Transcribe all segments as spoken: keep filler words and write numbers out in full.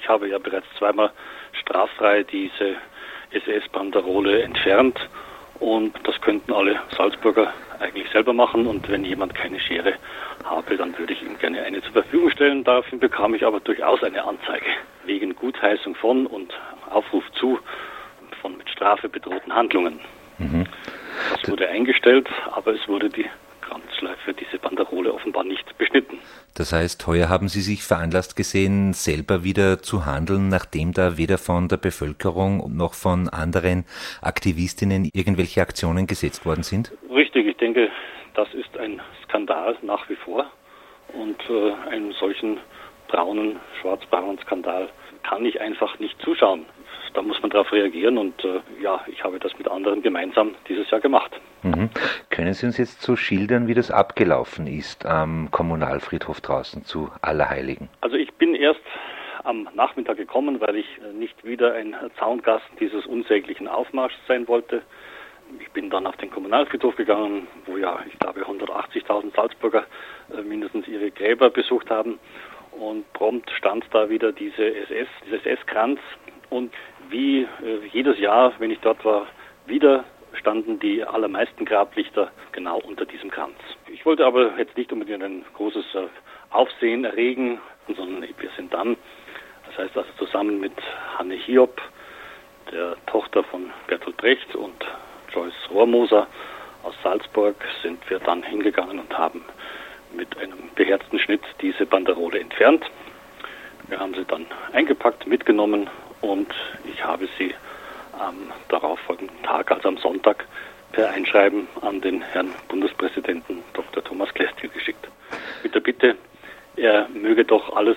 Ich habe ja bereits zweimal straffrei diese S S-Banderole entfernt und das könnten alle Salzburger eigentlich selber machen, und wenn jemand keine Schere habe, dann würde ich ihm gerne eine zur Verfügung stellen. Daraufhin bekam ich aber durchaus eine Anzeige wegen Gutheißung von und Aufruf zu von mit Strafe bedrohten Handlungen. Mhm. Das wurde eingestellt, aber es wurde die Grenzschleife, diese Banderole, offenbar nicht beschnitten. Das heißt, heuer haben Sie sich veranlasst gesehen, selber wieder zu handeln, nachdem da weder von der Bevölkerung noch von anderen Aktivistinnen irgendwelche Aktionen gesetzt worden sind? Richtig, ich denke, das ist ein Skandal nach wie vor, und äh, einem solchen braunen, schwarz-braunen Skandal kann ich einfach nicht zuschauen. Da muss man darauf reagieren, und äh, ja, ich habe das mit anderen gemeinsam dieses Jahr gemacht. Mhm. Können Sie uns jetzt so schildern, wie das abgelaufen ist am Kommunalfriedhof draußen zu Allerheiligen? Also ich bin erst am Nachmittag gekommen, weil ich nicht wieder ein Zaungast dieses unsäglichen Aufmarschs sein wollte. Ich bin dann auf den Kommunalfriedhof gegangen, wo ja, ich glaube, hundertachtzigtausend Salzburger äh, mindestens ihre Gräber besucht haben. Und prompt stand da wieder diese S S, dieser S S-Kranz. Und wie äh, jedes Jahr, wenn ich dort war, wieder standen die allermeisten Grablichter genau unter diesem Kranz. Ich wollte aber jetzt nicht unbedingt ein großes äh, Aufsehen erregen, sondern wir sind dann, das heißt also zusammen mit Hanne Hiob, der Tochter von Bertolt Brecht, und Joyce Rohrmoser aus Salzburg, sind wir dann hingegangen und haben mit einem beherzten Schnitt diese Banderole entfernt. Wir haben sie dann eingepackt, mitgenommen, und ich habe sie am darauffolgenden Tag, also am Sonntag, per Einschreiben an den Herrn Bundespräsidenten Doktor Thomas Klestl geschickt. Mit der Bitte, er möge doch alles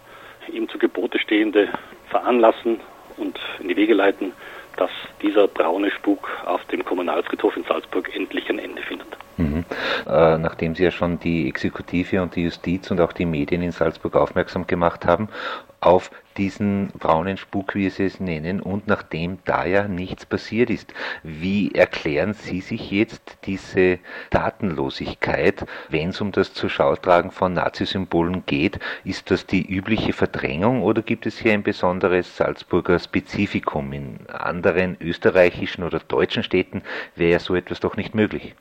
ihm zu Gebote Stehende veranlassen und in die Wege leiten, dass dieser braune Spuk auf dem Kommunalfriedhof in Salzburg endlich ein Ende findet. Mhm. Äh, nachdem Sie ja schon die Exekutive und die Justiz und auch die Medien in Salzburg aufmerksam gemacht haben auf diesen braunen Spuk, wie Sie es nennen, und nachdem da ja nichts passiert ist, wie erklären Sie sich jetzt diese Tatenlosigkeit, wenn es um das Zurschautragen von Nazisymbolen geht? Ist das die übliche Verdrängung oder gibt es hier ein besonderes Salzburger Spezifikum? In anderen österreichischen oder deutschen Städten wäre ja so etwas doch nicht möglich.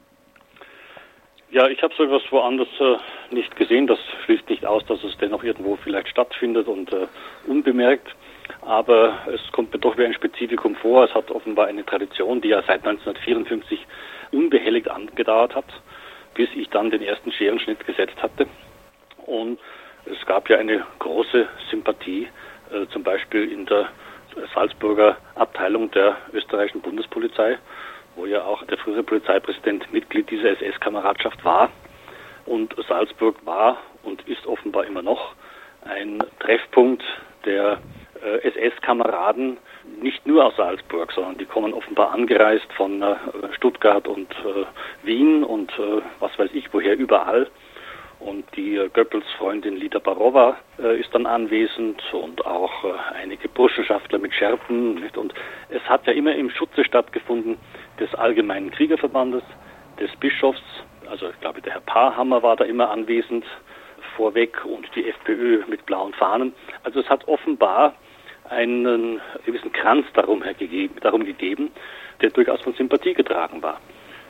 Ja, ich habe so etwas woanders äh, nicht gesehen. Das schließt nicht aus, dass es dennoch irgendwo vielleicht stattfindet und äh, unbemerkt. Aber es kommt mir doch wie ein Spezifikum vor. Es hat offenbar eine Tradition, die ja seit neunzehnhundertvierundfünfzig unbehelligt angedauert hat, bis ich dann den ersten Scherenschnitt gesetzt hatte. Und es gab ja eine große Sympathie, äh, zum Beispiel in der Salzburger Abteilung der österreichischen Bundespolizei, wo ja auch der frühere Polizeipräsident Mitglied dieser S S-Kameradschaft war. Und Salzburg war und ist offenbar immer noch ein Treffpunkt der äh, S S-Kameraden, nicht nur aus Salzburg, sondern die kommen offenbar angereist von äh, Stuttgart und äh, Wien und äh, was weiß ich woher, überall. Und die äh, Goebbels-Freundin Lida Barowa äh, ist dann anwesend, und auch äh, einige Burschenschaftler mit Schärpen. Nicht? Und es hat ja immer im Schutze stattgefunden des Allgemeinen Kriegerverbandes, des Bischofs, also ich glaube der Herr Paarhammer war da immer anwesend vorweg, und die FPÖ mit blauen Fahnen. Also es hat offenbar einen gewissen Kranz darum, hergegeben, darum gegeben, der durchaus von Sympathie getragen war.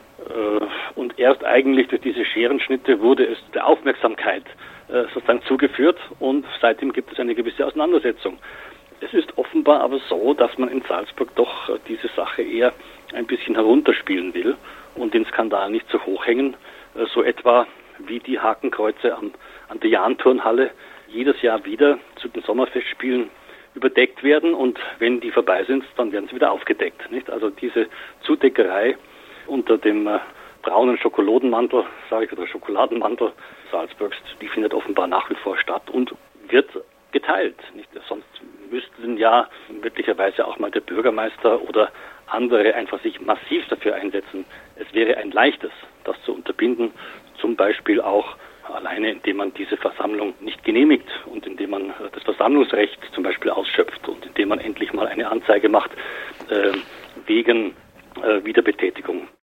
Und erst eigentlich durch diese Scherenschnitte wurde es der Aufmerksamkeit äh, sozusagen zugeführt, und seitdem gibt es eine gewisse Auseinandersetzung. Es ist offenbar aber so, dass man in Salzburg doch äh, diese Sache eher ein bisschen herunterspielen will und den Skandal nicht so hochhängen, äh, so etwa wie die Hakenkreuze am, an der Jahn-Turnhalle jedes Jahr wieder zu den Sommerfestspielen überdeckt werden, und wenn die vorbei sind, dann werden sie wieder aufgedeckt. Nicht? Also diese Zudeckerei unter dem äh, braunen Schokoladenmantel, sage ich, oder Schokoladenmantel Salzburgs, die findet offenbar nach wie vor statt und wird geteilt. Nicht? Sonst müssten ja möglicherweise auch mal der Bürgermeister oder andere einfach sich massiv dafür einsetzen. Es wäre ein leichtes, das zu unterbinden, zum Beispiel auch alleine, indem man diese Versammlung nicht genehmigt und indem man das Versammlungsrecht zum Beispiel ausschöpft und indem man endlich mal eine Anzeige macht äh, wegen äh, Wiederbetätigung.